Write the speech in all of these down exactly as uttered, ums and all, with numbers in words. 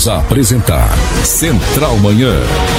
Voltamos a apresentar Central Manhã.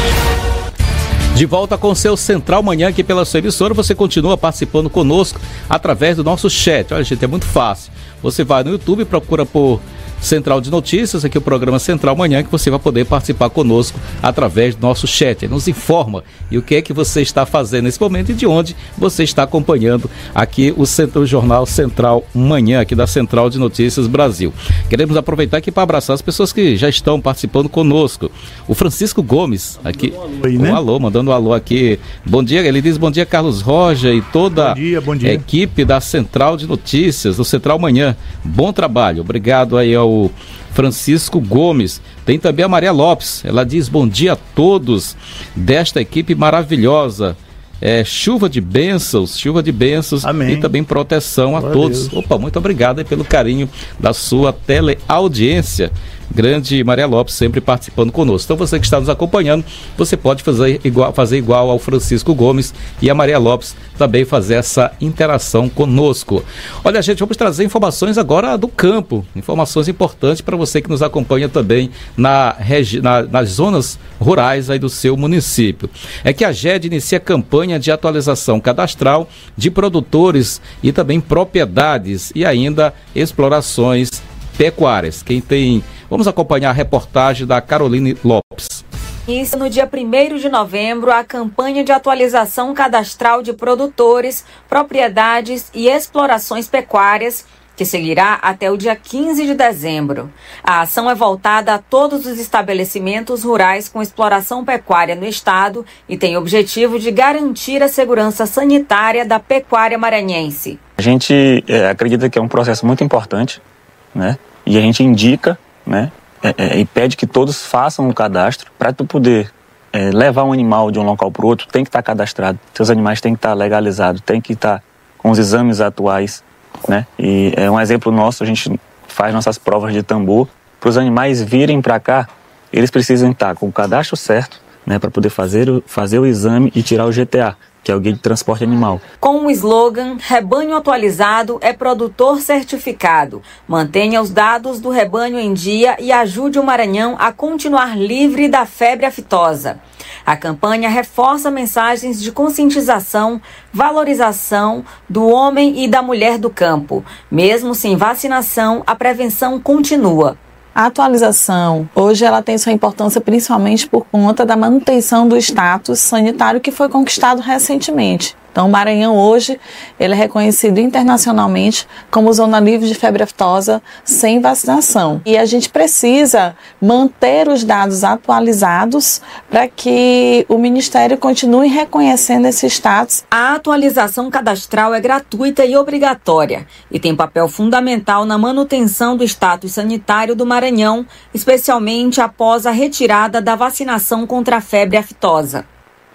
De volta com o seu Central Manhã aqui pela sua emissora, você continua participando conosco através do nosso chat. Olha, gente, é muito fácil. Você vai no YouTube, procura por Central de Notícias, aqui o programa Central Manhã, que você vai poder participar conosco através do nosso chat. Ele nos informa e o que é que você está fazendo nesse momento e de onde você está acompanhando aqui o, Centro, o Jornal Central Manhã, aqui da Central de Notícias Brasil. Queremos aproveitar aqui para abraçar as pessoas que já estão participando conosco. O Francisco Gomes, aqui, um alô, aí, né? um alô mandando um alô aqui. Bom dia, ele diz bom dia Carlos Roger e toda bom dia, bom dia. a equipe da Central de Notícias, do Central Manhã. Bom trabalho, obrigado aí ao o Francisco Gomes. Tem também a Maria Lopes, ela diz bom dia a todos desta equipe maravilhosa. É, chuva de bênçãos, chuva de bênçãos. Amém. E também proteção a Glória todos. A Opa, muito obrigado aí pelo carinho da sua teleaudiência. Grande Maria Lopes sempre participando conosco. Então você que está nos acompanhando, você pode fazer igual, fazer igual ao Francisco Gomes e a Maria Lopes também fazer essa interação conosco. Olha, gente, vamos trazer informações agora do campo, informações importantes para você que nos acompanha também na regi- na, nas zonas rurais aí do seu município. É que a G E D inicia campanha de atualização cadastral de produtores e também propriedades e ainda explorações pecuárias. Quem tem... Vamos acompanhar a reportagem da Caroline Lopes. Inicia no dia primeiro de novembro a campanha de atualização cadastral de produtores, propriedades e explorações pecuárias, que seguirá até o dia quinze de dezembro. A ação é voltada a todos os estabelecimentos rurais com exploração pecuária no estado e tem o objetivo de garantir a segurança sanitária da pecuária maranhense. A gente é, acredita que é um processo muito importante, né? E a gente indica, né? É, é, e pede que todos façam o cadastro para tu poder é, levar um animal de um local para o outro, tem que estar cadastrado, seus animais têm que estar legalizados, tem que estar com os exames atuais, né? E é um exemplo nosso, a gente faz nossas provas de tambor, para os animais virem para cá, eles precisam estar com o cadastro certo, né? Para poder fazer o, fazer o exame e tirar o G T A, que é o Guia de Transporte Animal. Com o slogan Rebanho Atualizado é Produtor Certificado. Mantenha os dados do rebanho em dia e ajude o Maranhão a continuar livre da febre aftosa. A campanha reforça mensagens de conscientização, valorização do homem e da mulher do campo. Mesmo sem vacinação, a prevenção continua. A atualização, hoje ela tem sua importância principalmente por conta da manutenção do status sanitário que foi conquistado recentemente. Então, o Maranhão hoje ele é reconhecido internacionalmente como zona livre de febre aftosa sem vacinação. E a gente precisa manter os dados atualizados para que o Ministério continue reconhecendo esse status. A atualização cadastral é gratuita e obrigatória e tem papel fundamental na manutenção do status sanitário do Maranhão, especialmente após a retirada da vacinação contra a febre aftosa.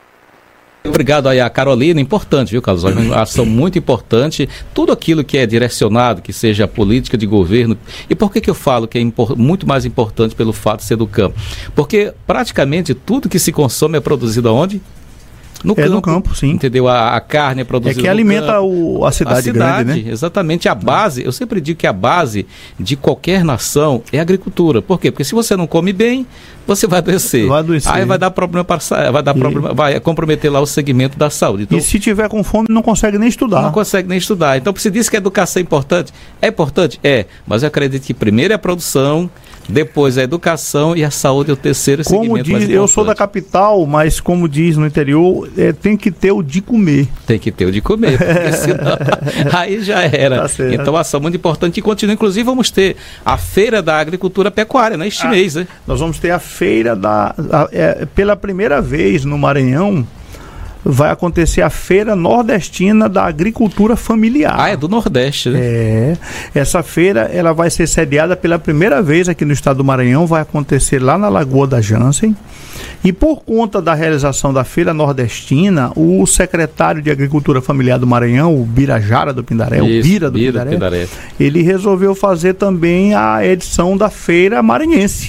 Obrigado aí a Carolina, importante, viu, Carlos? Uma ação muito importante, tudo aquilo que é direcionado, que seja política de governo. E por que que eu falo que é impor- muito mais importante pelo fato de ser do campo? Porque praticamente tudo que se consome é produzido aonde? No é campo, no campo, sim. Entendeu? A, a carne é produzida É que no alimenta campo. O, a cidade, a cidade grande, né? Exatamente. A base, eu sempre digo que a base de qualquer nação é a agricultura. Por quê? Porque se você não come bem, você vai adoecer. Vai adoecer. Aí vai dar problema para vai dar e... problema, vai comprometer lá o segmento da saúde. Então, e se tiver com fome, não consegue nem estudar. Não consegue nem estudar. Então, se diz que a educação é importante, é importante? É. Mas eu acredito que primeiro é a produção, depois a educação e a saúde é o terceiro como segmento diz, mais importante. Eu sou da capital, mas como diz no interior, é, tem que ter o de comer. Tem que ter o de comer, porque senão aí já era. Tá certo. Então, ação muito importante e continua. Inclusive, vamos ter a Feira da Agricultura Pecuária, né? Este ah, mês, né? Nós vamos ter a Feira da... A, é, pela primeira vez no Maranhão, vai acontecer a Feira Nordestina da Agricultura Familiar. Ah, é do Nordeste, né? É. Essa feira, ela vai ser sediada pela primeira vez aqui no estado do Maranhão, vai acontecer lá na Lagoa da Jansen. E por conta da realização da Feira Nordestina, o secretário de Agricultura Familiar do Maranhão, o Birajara do Pindaré, Isso, o Bira do Bira Pindaré, Pindaré, ele resolveu fazer também a edição da Feira Maranhense.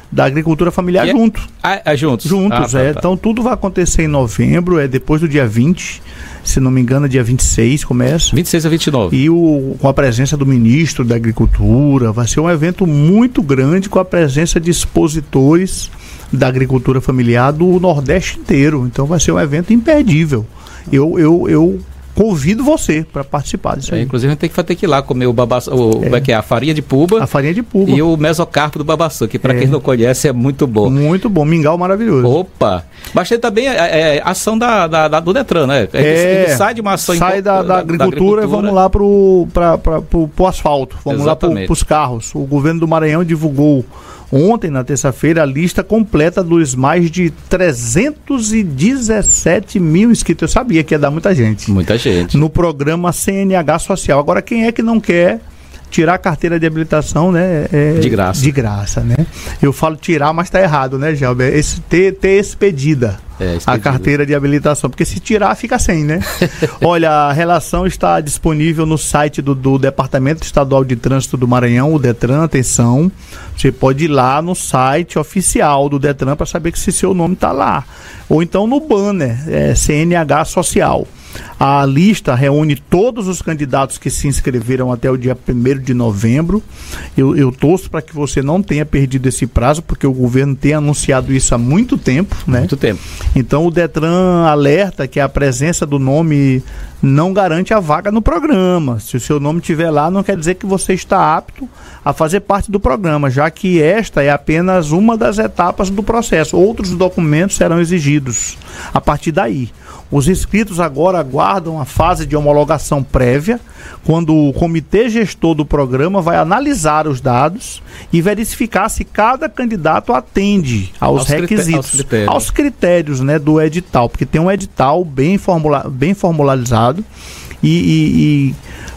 da agricultura familiar é, junto. Ah, é juntos? Juntos, ah, é. Tá, tá. Então tudo vai acontecer em novembro, é depois do dia vinte, se não me engano, dia vinte e seis começa. vinte e seis a vinte e nove. E o, com a presença do ministro da Agricultura, vai ser um evento muito grande com a presença de expositores da agricultura familiar do Nordeste inteiro. Então vai ser um evento imperdível. Eu, eu, eu convido você para participar disso é, aí. Inclusive a gente tem que, ter que ir lá comer o babaçá, o, é. Como é que é? A farinha de puba. A farinha de puba. E o mesocarpo do babaçã, que para é. quem não conhece é muito bom. Muito bom, mingau maravilhoso. Opa! Mas tem também é, é, ação da, da, da, do Detran, né? É, ele, ele sai de uma ação... Sai da, da, da, agricultura, da agricultura e vamos lá para o asfalto, vamos Exatamente. lá para os carros. O governo do Maranhão divulgou ontem, na terça-feira, a lista completa dos mais de trezentos e dezessete mil inscritos. Eu sabia que ia dar muita gente. Muita gente. No programa C N H Social. Agora, quem é que não quer tirar a carteira de habilitação, né? É, de graça. De graça, né? Eu falo tirar, mas tá errado, né, Gelber? Esse, ter, ter expedida. É, a carteira de habilitação, porque se tirar fica sem, né? Olha, a relação está disponível no site do, do Departamento Estadual de Trânsito do Maranhão, o Detran, atenção, você pode ir lá no site oficial do Detran para saber que se seu nome está lá, ou então no banner, é, C N H Social. A lista reúne todos os candidatos que se inscreveram até o dia primeiro de novembro. Eu, eu torço para que você não tenha perdido esse prazo, porque o governo tem anunciado isso há muito tempo, né? Muito tempo. Então o Detran alerta que a presença do nome não garante a vaga no programa. Se o seu nome estiver lá, não quer dizer que você está apto a fazer parte do programa, já que esta é apenas uma das etapas do processo. Outros documentos serão exigidos a partir daí. Os inscritos agora aguardam a fase de homologação prévia, quando o comitê gestor do programa vai analisar os dados e verificar se cada candidato atende aos, aos requisitos, aos critérios, aos critérios né, do edital, porque tem um edital bem, formula, bem formalizado e, e, e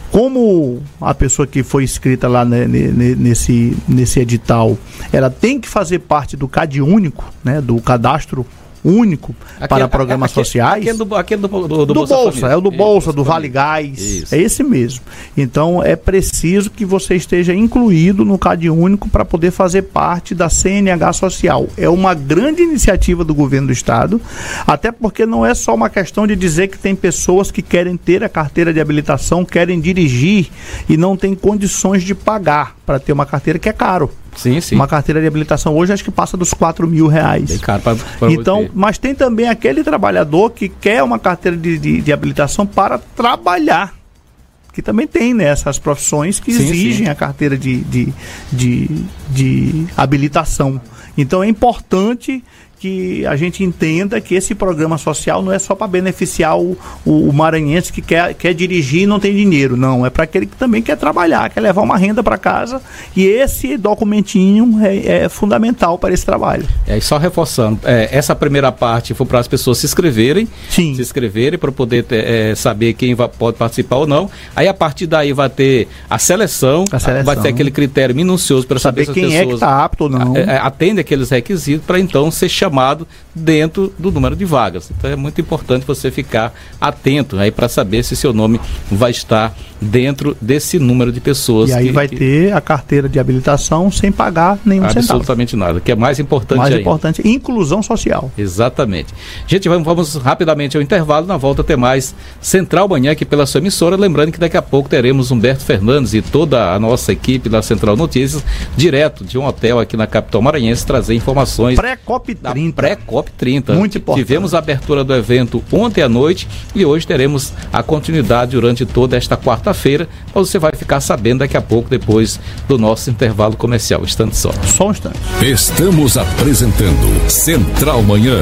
como a pessoa que foi inscrita lá né, nesse, nesse edital, ela tem que fazer parte do CAD único, né, do cadastro único aquele, para programas aquele, sociais. Aquele do, aquele do, do, do, do Bolsa, Bolsa é o do isso, Bolsa, do Vale Gás, isso. É esse mesmo. Então é preciso que você esteja incluído no CAD único para poder fazer parte da C N H Social. É uma grande iniciativa do governo do estado, até porque não é só uma questão de dizer que tem pessoas que querem ter a carteira de habilitação, querem dirigir e não têm condições de pagar para ter uma carteira, que é caro. Sim, sim. Uma carteira de habilitação hoje acho que passa dos quatro mil reais. Bem caro pra, pra então, você. Mas tem também aquele trabalhador que quer uma carteira de, de, de habilitação para trabalhar. Que também tem, né, essas profissões que sim, exigem sim. a carteira de, de, de, de habilitação. Então é importante que a gente entenda que esse programa social não é só para beneficiar o, o, o maranhense que quer, quer dirigir e não tem dinheiro, não, é para aquele que também quer trabalhar, quer levar uma renda para casa, e esse documentinho é, é fundamental para esse trabalho. É, e só reforçando, é, essa primeira parte foi para as pessoas se inscreverem, Sim. se inscreverem para poder ter, é, saber quem vai, pode participar ou não, aí a partir daí vai ter a seleção, a seleção. vai ter aquele critério minucioso para saber, saber se quem as pessoas é que está apto ou não, é, atende aqueles requisitos para então ser chamado chamado dentro do número de vagas. Então é muito importante você ficar atento aí para saber se seu nome vai estar dentro desse número de pessoas. E aí que, vai que... ter a carteira de habilitação sem pagar nenhum centavo. Absolutamente nada, que é mais importante mais ainda. importante, inclusão social. Exatamente. Gente, vamos, vamos rapidamente ao intervalo, na volta ter mais Central Manhã aqui pela sua emissora, lembrando que daqui a pouco teremos Humberto Fernandes e toda a nossa equipe da Central Notícias, direto de um hotel aqui na capital maranhense, trazer informações pré-COP trinta. Pré-COP trinta. Muito importante. Tivemos a abertura do evento ontem à noite e hoje teremos a continuidade durante toda esta quarta-feira, mas você vai ficar sabendo daqui a pouco, depois do nosso intervalo comercial. Instante só. Só um instante. Estamos apresentando Central Manhã.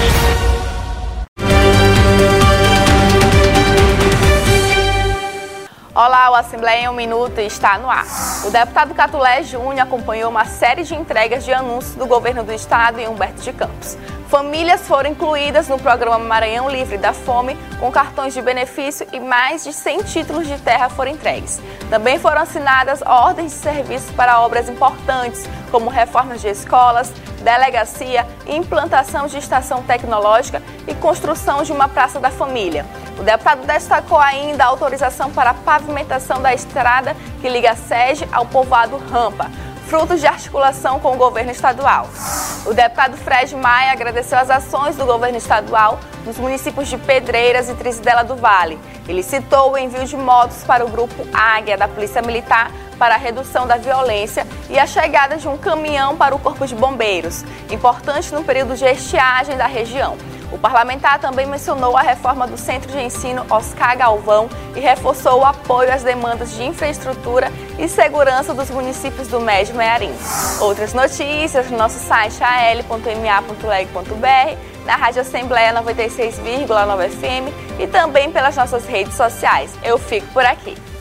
Olá, o Assembleia em um Minuto está no ar. O deputado Catulé Júnior acompanhou uma série de entregas de anúncios do governo do estado em Humberto de Campos. Famílias foram incluídas no programa Maranhão Livre da Fome, com cartões de benefício, e mais de cem títulos de terra foram entregues. Também foram assinadas ordens de serviço para obras importantes, como reformas de escolas, delegacia, implantação de estação tecnológica e construção de uma praça da família. O deputado destacou ainda a autorização para a pavimentação da estrada que liga a sede ao povoado Rampa. frutos de articulação com o governo estadual. O deputado Fred Maia agradeceu as ações do governo estadual nos municípios de Pedreiras e Trizidela do Vale. Ele citou o envio de motos para o Grupo Águia da Polícia Militar para a redução da violência e a chegada de um caminhão para o Corpo de Bombeiros, importante no período de estiagem da região. O parlamentar também mencionou a reforma do Centro de Ensino Oscar Galvão e reforçou o apoio às demandas de infraestrutura e segurança dos municípios do Médio Mearim. Outras notícias no nosso site a l ponto m a ponto leg ponto b r, na Rádio Assembleia noventa e seis vírgula nove F M e também pelas nossas redes sociais. Eu fico por aqui.